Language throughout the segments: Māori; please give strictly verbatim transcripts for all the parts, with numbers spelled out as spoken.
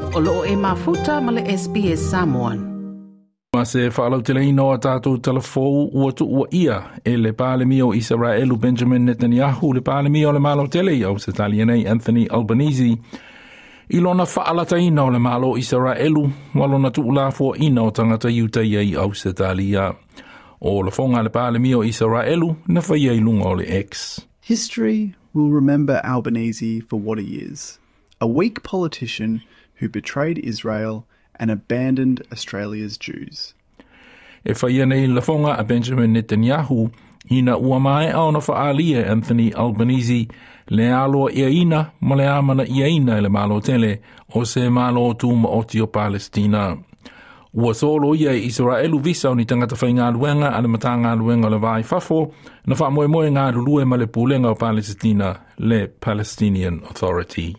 O loo e mafuta ma le S B S Samoan. Ma se whaalau te leino a tātou telefou ua tu ua ia e le pālemi o Israelu Benjamin Netanyahu le pālemi o le malo tele au se tali nei Anthony Albanese i lona whaalataina o le malo Israelu walona tu ula fua ina o tangata iuta iei au se tali ia o le fonga le pālemi o Israelu na whaiei lunga o le X. History will remember Albanese for what he is, a weak politician who betrayed Israel and abandoned Australia's Jews. E whaia nei la fonga a Benjamin Netanyahu, ina ua mai au na whaalia Anthony Albanese, le aloa ia ina, ma le amana ia ina le malo tele, o se malo tūma o tio Palestina. Ua solo ia i Israelu visa o ni tangata whai ngā luenga, ale mata ngā luenga le vai fafo, na wha moe moe ngā rulue ma le pūlenga o Palestina, le Palestinian Authority.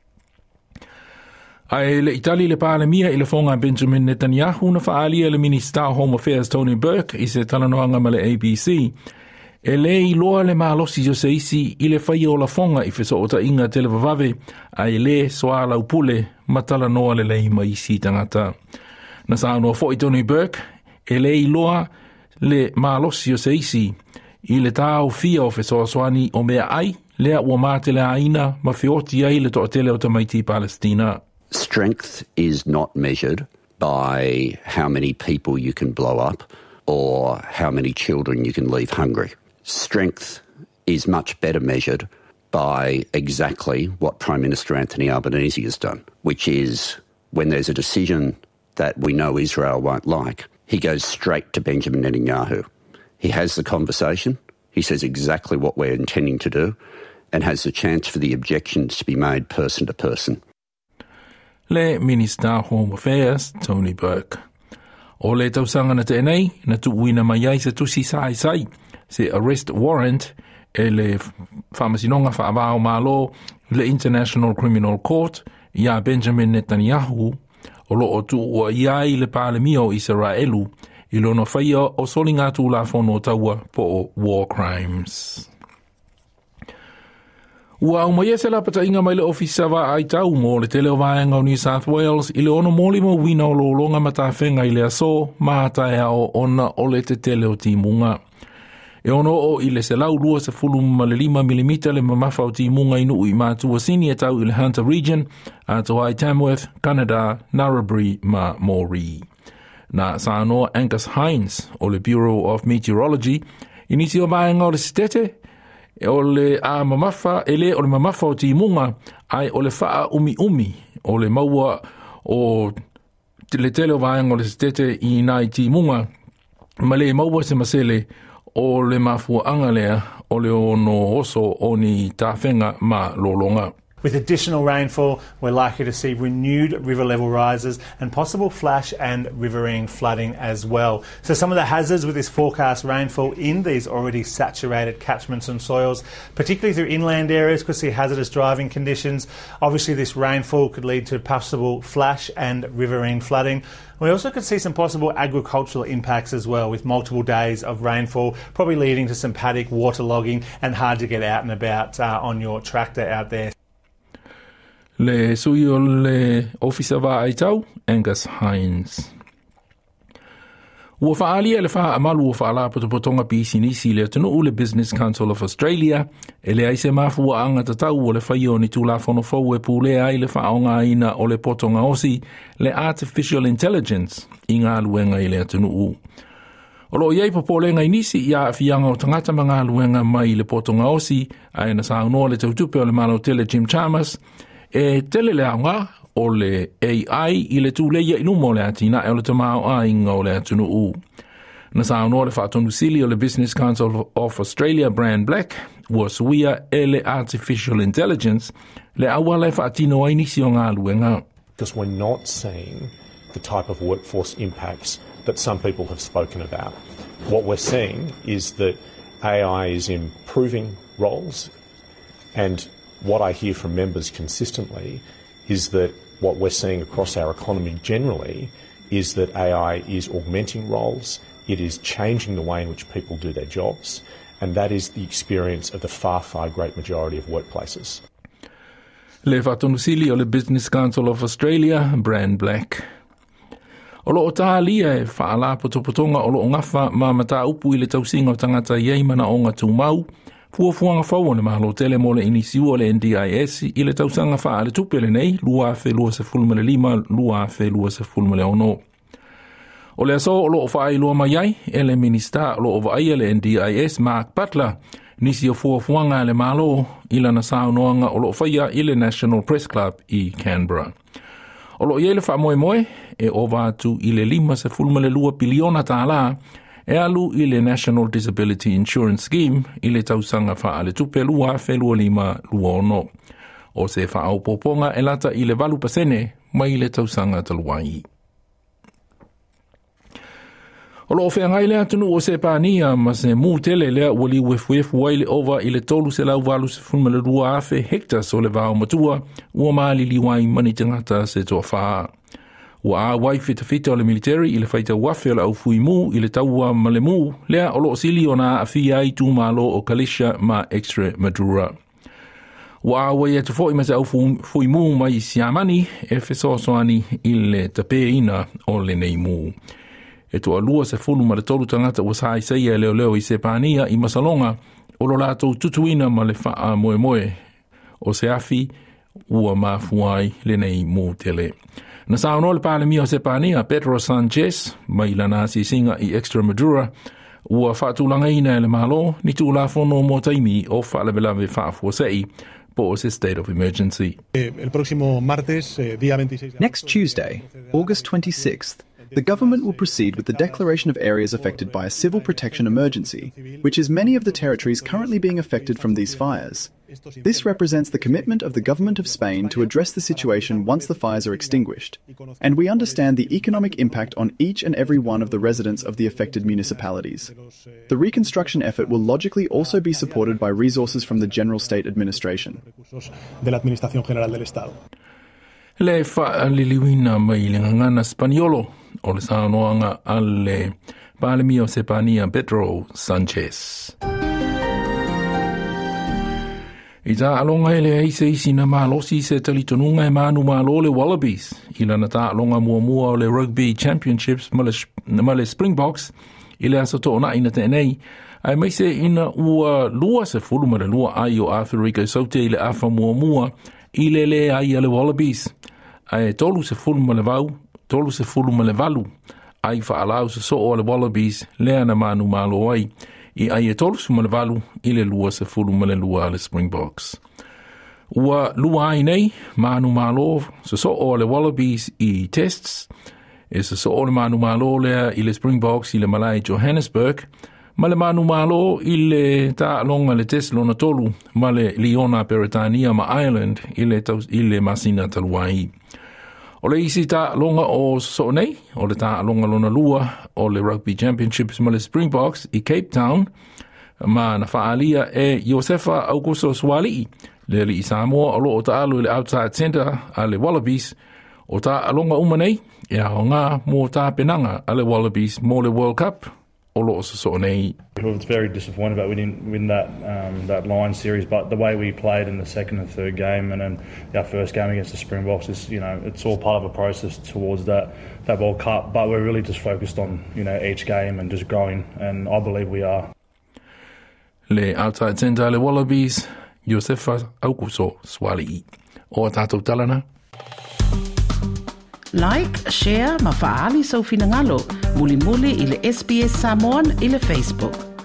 Ai le Itali le pālemia i le fonga Benjamin Netanyahu na whaalia le Minister of Home Affairs Tony Burke i se talanoanga ma le A B C. E le i loa le malosi o se isi i le whai o la fonga i wheso o ta inga te le vavave ai le soa lau pule ma talanoa le lei ma isi tangata. Na sa anua fo i Tony Burke e le i loa le malosi o se isi i le tāu fia o wheso soani o mea ai lea ua mate le aina ma whioti ai le toa tele o tamaiti Palestina. Strength is not measured by how many people you can blow up or how many children you can leave hungry. Strength is much better measured by exactly what Prime Minister Anthony Albanese has done, which is when there's a decision that we know Israel won't like, he goes straight to Benjamin Netanyahu. He has the conversation, he says exactly what we're intending to do, and has the chance for the objections to be made person to person. Le Minister of Home Affairs, Tony Burke. O le tausanga na tēnei, na tuuina mai ai se tusi sai sai, se arrest warrant e le whamasinonga whaavao malo le International Criminal Court ia Benjamin Netanyahu o lo o tu ua iai le pālemio Israelu i lono whaia o soli ngā tū la whono taua po o war crimes. Ua umaia se la pata inga mai le ofisa wa ai tau mo le tele o vaenga o New South Wales i le ono moli mo wina o lo longa mata whenga i le aso maata ea o ona o le te tele o timunga. E ono o i le se lau lua se fulu ma le lima milimita le mamafa o timunga inu i mātua sini e tau i le Hunter Region a toa i Tamworth, Canada, Narrabri ma Moree. Na sa anoa Angus Hines o le Bureau of Meteorology i nisi o vaenga o le stete e o le a mamafa, e le o le mamafa o timunga, ai o le faa umi umi, o le maua o le tele o vaenga o le stete i nai timunga, ma le maua se masele o le mafua angalea o le ono oso o ni tawhenga ma lolonga. With additional rainfall, we're likely to see renewed river level rises and possible flash and riverine flooding as well. So some of the hazards with this forecast rainfall in these already saturated catchments and soils, particularly through inland areas, could see hazardous driving conditions. Obviously this rainfall could lead to possible flash and riverine flooding. We also could see some possible agricultural impacts as well, with multiple days of rainfall, probably leading to some paddock waterlogging and hard to get out and about uh, on your tractor out there. Le sui o le ofisa wa ai tau, Angus Hines. Ua whaalia le wha amalu o whaala potopotonga pisi nisi le tunu u le Business Council of Australia, e le aise mafua anga tatau o le whaio ni tūla whono fau e pūle ai le whaonga ina o le potonga osi, le Artificial Intelligence, i ngā luenga i le tunu u. O lo iei popolenga inisi ia fianga o tangata mga luenga mai le potonga osi, ai na sa unoa le tautupe o le malo tele Jim Chalmers, e tele le aunga o le A I i le tūleia inumo le atina e o le tamao a inga o le atunu u. Na sa anua le whaatonu sili o le Business Council of Australia, Brand Black, ua suia e le Artificial Intelligence, le aua le whaatino ai nisi o ngā luenga. Because we're not seeing the type of workforce impacts that some people have spoken about. What we're seeing is that A I is improving roles, and what I hear from members consistently is that what we're seeing across our economy generally is that A I is augmenting roles, it is changing the way in which people do their jobs, and that is the experience of the far, far great majority of workplaces. Le whatonusili o le Business Council of Australia, Brand Black. O lo o tā lia e whaala potopotonga o lo o ngawha ma mata upu i le tausinga o tangata iei mana o ngā tūmau, fuafuanga whau ne mahalo tele mo le inisiu o le N D I S i le tausanga wha le tupele nei, lua fe lua se fulmele lima, lua fe lua se fulmele ono. O le aso o lo o whaai lua mai ai, e le minista o lo o vai le N D I S, Mark Butler, nisi o fuafuanga le malo i lana saunoanga o lo o whaia i le National Press Club i Canberra. O lo i ele wha moe moe, e o vātu i le lima se fulmele lua biliona tā la, e alu i le National Disability Insurance Scheme i le tausanga wha le tupe lua fe lua lima lua ono. O se wha au poponga e lata i le valu pasene mai le tausanga taluai. O lo whea ngai lea tunu o se pānia ma se mū tele lea wali wefuefu wai le ova i le tolu se lau walu se fulmele lua afe hektas o le vāo matua ua maali liwai mani tangata se toa whaa. Ua a wai fita fita o le military i le whaita wafe o le au fui mū i le taua ma le mū lea o lo sili o na a fia i tū malo o Kalisha ma Extremadura. Ua a wai atu fo i ma se au fui mū mai siamani e fesosoani i le tapeina o le nei mū. E toa lua se fulu ma le tolu tangata ua sai seia leo leo i se pānia i masalonga o lo lātou tutuina ma le wha moe moe o se afi ua mafuai le nei mū tele. Na sauno le pālemi o se pānia Pedro Sanchez mai lana si singa i Extremadura ua whaatulanga ina le malo ni tu la fono mo taimi o whaalebelawe whaafuasei po o se state of emergency. El próximo martes, día veintiséis. Next Tuesday, August twenty-sixth, the government will proceed with the declaration of areas affected by a civil protection emergency, which is many of the territories currently being affected from these fires. This represents the commitment of the government of Spain to address the situation once the fires are extinguished, and we understand the economic impact on each and every one of the residents of the affected municipalities. The reconstruction effort will logically also be supported by resources from the General State Administration. Le whaaliliwina mai le ngangana Spaniolo o le saunoanga ale pālemi o se pānia Pedro Sanchez. I tā alonga e le eise isi na mālosi se talitonunga e mānu mālo le Wallabies. I lana tā alonga mua mua o le Rugby Championships ma le, ma le Springboks i le aso tōna ina tēnei. Ai mai se ina ua lua se fulu ma le lua ai o Afrika saute i le afa mua mua i le le ai a le Wallabies. Ai tolu se fulu ma le vau, tolu se fulu ma le valu. Ai whaalau se so o le Wallabies lea na mānu mālo ai. I ai e tolu se ma le valu i le lua se fulu ma le lua le Springboks. Ua lua ai nei, mānu mālo se so o le Wallabies i tests. E se so o le mānu mālo lea i le Springboks i le Malai Johannesburg. Ma le manu malo i le tā longa le teslo na tolu ma le Leona Peretania ma Ireland i le, taus, i le masina taluai. O le isi tā longa o so nei, o le tā longa lona lua o le Rugby Championships ma le Springboks i Cape Town ma na whaalia e Josefa Augusto Swali le li i Samoa o lo o tā alu le Outside Centre a le Wallabies o tā longa uma nei e a o ngā mō tā penanga a le Wallabies mō le World Cup. It's very disappointed about we didn't win that um, that Lions series, but the way we played in the second and third game, and then our first game against the Springboks is, you know, it's all part of a process towards that that World Cup. But we're really just focused on, you know, each game and just growing, and I believe we are. Le Outside Centre le Wallabies, Josefa Augusto Swali. O tātou talana. Like, share, ma faali sau finangalo. Muli muli i le S B S Samoan i le Facebook.